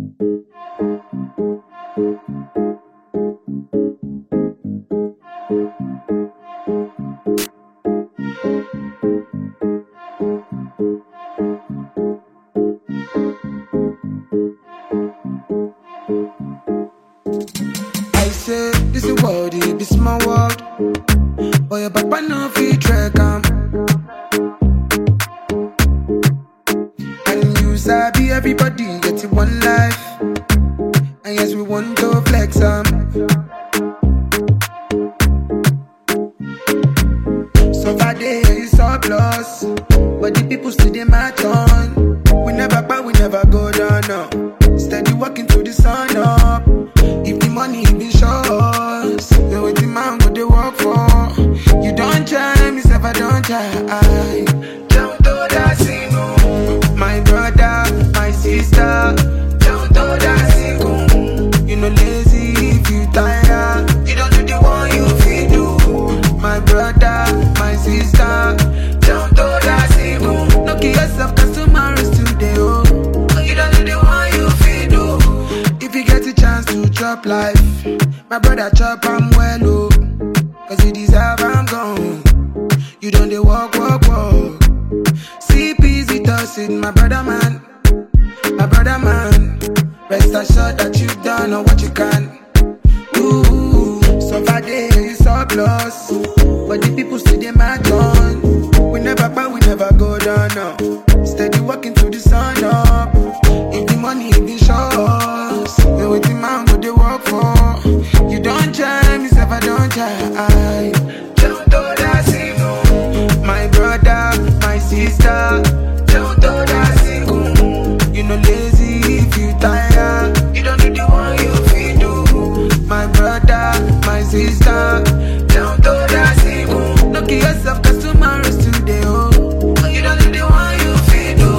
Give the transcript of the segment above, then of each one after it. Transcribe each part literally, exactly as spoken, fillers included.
I say, this is world, this is my world. Boy, your papa no fit track am. And you sabi everybody get it one life. And yes, we want to flex am. So far day is surplus, but the people still dey match on. We never buy, we never go down, no. Steady walking through the sun up. If the money be short, then what the man go they work for? You don't try, me self I don't try. Jump to that single, my brother, my sister. Jump to that single, you know lazy if you tired. You don't do the one you feel do. My brother, my sister. Jump to that single, no kill yourself 'cause tomorrow's today. Oh, you don't do the one you feel do. If you get a chance to chop life, my brother chop I'm well, oh. 'Cause you deserve I'm gone. You don't dey walk, walk, walk. See peace with us in my brother man. My brother man. Rest assured that you've done all what you can. Ooh, so far day is surplus, but the people still dey match on. We never buy, we never go down, no. Steady walking through the sun up. If the money be short, then what the man go they work for? You don't try, me self I don't try. Jump to that single, my brother, my sister. Jump to that single, you know lazy if you tired. You don't do the one you feel do. My brother, my sister. Jump to that single, no kill yourself 'cause tomorrow's today. Oh, you don't do the one you feel do.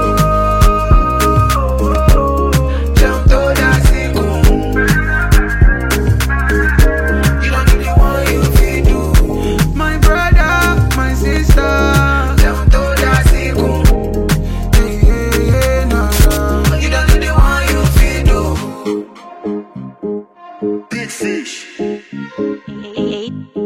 Jump to that single, you don't do the one you feel do. My brother, my sister. Jump to that single, yeah, yeah, yeah, nah, nah. You don't do the one you feel do. Big fish. Eight.